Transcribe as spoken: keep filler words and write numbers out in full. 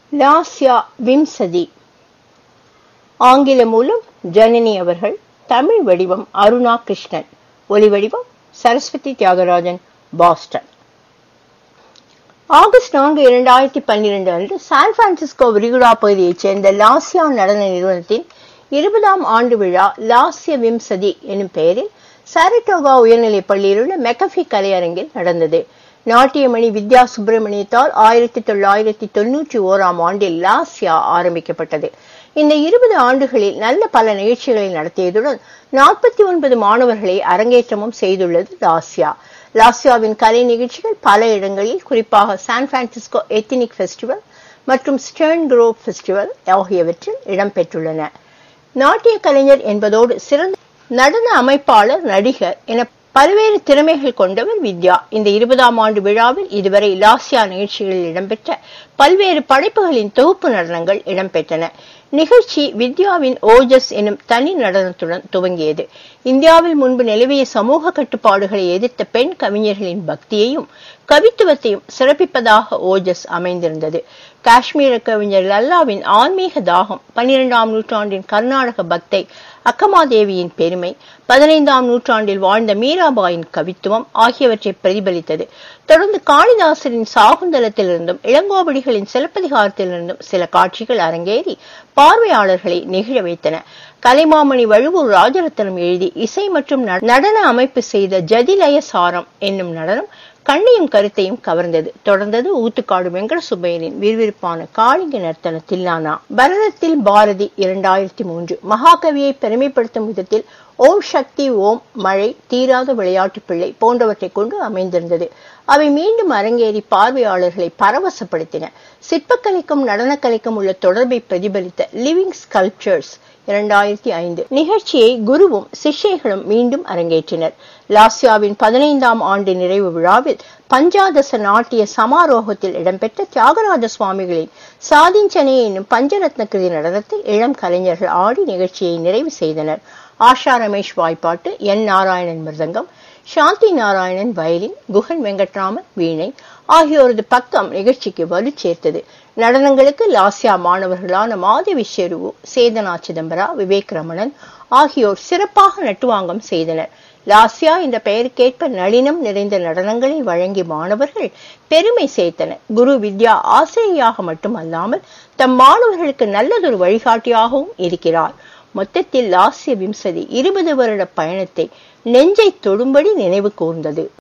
லாஸ்யா விம்சதி. ஆங்கில மூலம் ஜனனி அவர்கள். தமிழ் வடிவம் அருணா கிருஷ்ணன். ஒலி வடிவம் சரஸ்வதி தியாகராஜன், பாஸ்டன். ஆகஸ்ட் நான்கு இரண்டாயிரத்தி பன்னிரண்டு அன்று சான் பிரான்சிஸ்கோ விரிகுடா பகுதியைச் சேர்ந்த லாஸ்யா நடன நிறுவனத்தின் இருபதாம் ஆண்டு விழா லாஸ்ய விம்சதி எனும் பெயரில் சாரட்டோகா உயர்நிலைப் பள்ளியில் உள்ள மெக்கஃபி கலையரங்கில் நடந்தது. நாட்டியமணி வித்யா சுப்பிரமணியத்தால் ஆயிரத்தி தொள்ளாயிரத்தி தொன்னூற்றி ஓராம் ஆண்டில் லாஸ்யா ஆரம்பிக்கப்பட்டது. இந்த இருபது ஆண்டுகளில் நல்ல பல நிகழ்ச்சிகளை நடத்தியதுடன் நாற்பத்தி ஒன்பது மாணவர்களை அரங்கேற்றமும் செய்துள்ளது லாஸ்யா. லாஸ்யாவின் கலை நிகழ்ச்சிகள் பல இடங்களில், குறிப்பாக சான் பிரான்சிஸ்கோ எத்னிக் ஃபெஸ்டிவல் மற்றும் ஸ்டர்ன் குரோவ் ஃபெஸ்டிவல் ஆகியவற்றில் இடம்பெற்றுள்ளன. நாட்டிய கலைஞர் என்பதோடு சிறந்த நடன அமைப்பாளர், நடிகர் என பல்வேறு திறமைகள் கொண்டவர் வித்யா. இந்த இருபதாம் ஆண்டு விழாவில் இதுவரை லாஸ்யா நிகழ்ச்சிகளில் இடம்பெற்ற பல்வேறு படைப்புகளின் தொகுப்பு நடனங்கள் இடம்பெற்றன. நிகழ்ச்சி வித்யாவின் ஓஜஸ் எனும் தனி நடனத்துடன் துவங்கியது. இந்தியாவில் முன்பு நிலவிய சமூக கட்டுப்பாடுகளை எதிர்த்த பெண் கவிஞர்களின் பக்தியையும் கவித்துவத்தையும் சிறப்பிப்பதாக ஓஜஸ் அமைந்திருந்தது. காஷ்மீர கவிஞர் லல்லாவின் ஆன்மீக தாகம், பன்னிரெண்டாம் நூற்றாண்டின் கர்நாடக பக்தை அக்கமாதேவியின் பெருமை, பதினைந்தாம் நூற்றாண்டில் வாழ்ந்த மீராபாயின் கவித்துவம் ஆகியவற்றை பிரதிபலித்தது. தொடர்ந்து காளிதாசரின் சாகுந்தலத்திலிருந்தும் இளங்கோவடிகளின் சிலப்பதிகாரத்திலிருந்தும் சில காட்சிகள் அரங்கேறி பார்வையாளர்களை நெகிழ வைத்தன. கலைமாமணி வழுவூர் ராஜரத்னம் எழுதி இசை மற்றும் நடன அமைப்பு செய்த ஜதிலய சாரம் என்னும் நடனம் கண்ணையும் கருத்தையும் கவர்ந்தது. தொடர்ந்தது ஊத்துக்காடு வெங்கட சுப்பையரின் விறுவிறுப்பான காளிங்க நர்த்தன தில்லானா. பரதத்தில் பாரதி இரண்டாயிரத்தி மூன்று மகாகவியை பெருமைப்படுத்தும் விதத்தில் ஓம் சக்தி, ஓம் மழை, தீராத விளையாட்டு பிள்ளை போன்றவற்றை கொண்டு அமைந்திருந்தது. அவை மீண்டும் அரங்கேறி பார்வையாளர்களை பரவசப்படுத்தின. சிற்பக்கலைக்கும் நடனக்கலைக்கும் உள்ள தொடர்பை பிரதிபலித்த லிவிங் ஸ்கல்ப்சர்ஸ் இரண்டாயிரத்தி ஐந்து நிகழ்ச்சியை குருவும் சிஷ்யைகளும் மீண்டும் அரங்கேற்றினர். லாஸ்யாவின் பதினைந்தாம் ஆண்டு நிறைவு விழாவில் பஞ்சாதச நாட்டிய சமாரோகத்தில் இடம்பெற்ற தியாகராஜ சுவாமிகளின் சாதிஞ்சனே என்னும் பஞ்சரத்ன கிருதி நடனத்தை இளம் கலைஞர்கள் ஆடி நிகழ்ச்சியை நிறைவு செய்தனர். ஆஷா ரமேஷ் வாய்ப்பாட்டு, என் நாராயணன் மிருதங்கம், சாந்தி நாராயணன் வயலின், குகன் வெங்கட்ராமன் வீணை ஆகியோரது பக்கம் நிகழ்ச்சிக்கு வலு சேர்த்தது. நடனங்களுக்கு லாஸ்யா மாணவர்களான மாதவி ஷெருவு, சேதனா சிதம்பரா, விவேக் ரமணன் ஆகியோர் சிறப்பாக நட்டுவாங்கம் செய்தனர். லாஸ்யா என்ற பெயருக்கேற்ப நளினம் நிறைந்த நடனங்களை வழங்கி மாணவர்கள் பெருமை சேர்த்தனர். குரு வித்யா ஆசிரியையாக மட்டுமல்லாமல் தம் மாணவர்களுக்கு நல்லதொரு வழிகாட்டியாகவும் இருக்கிறார். மொத்தத்தில் லாஸ்ய விம்சதி இருபது வருட பயணத்தை நெஞ்சை தொடும்படி நினைவு கூர்ந்தது.